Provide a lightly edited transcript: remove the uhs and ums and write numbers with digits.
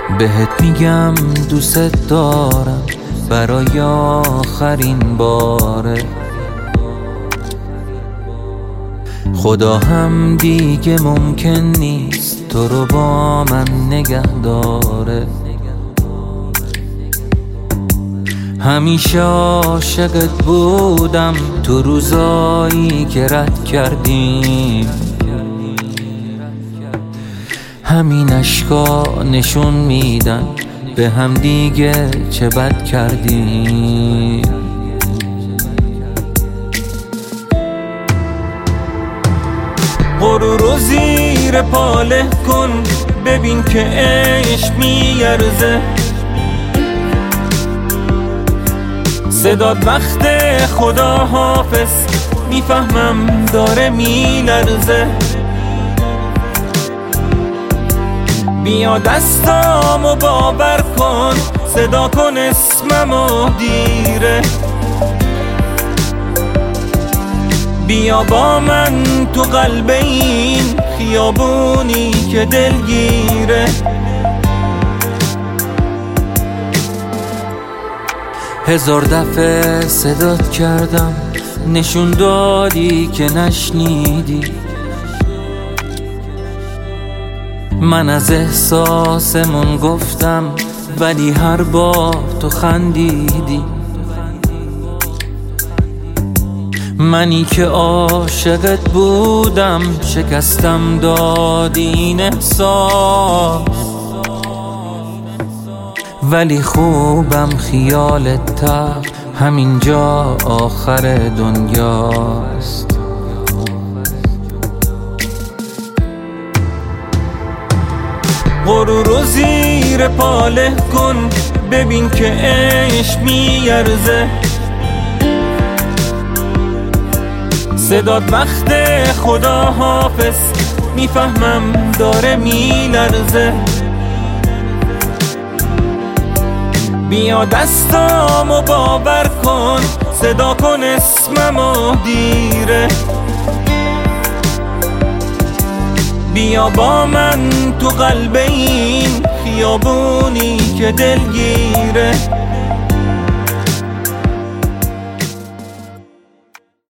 بهت میگم دوست دارم برای آخرین باره. خدا هم دیگه ممکن نیست تو رو با من نگه داره. همیشه عاشقت بودم تو روزایی که رد کردیم. همین اشکا نشون میدن به هم دیگه چه بد کردیم. غرورو زیر پاله کن ببین که عشق میارزه. صدات وقت خدا حافظ میفهمم داره میلرزه. بیا دستامو باور کن صدا کن اسممو دیره. بیا با من تو قلب این خیابونی که دلگیره. هزار دفعه صدات کردم نشون دادی که نشنیدی. من از احساسمون گفتم ولی هر بار تو خندیدی. منی که عاشقت بودم شکستم دادی این احساس. ولی خوبم خیالت تا همینجا آخر دنیاست. غرورو زیر پاله کن ببین که عشق میارزه. صدات وقت خدا حافظ میفهمم داره میلرزه. بیا دستامو باور کن صدا کن اسممو دیره. بیا با من تو قلب این خیابونی که دلگیره.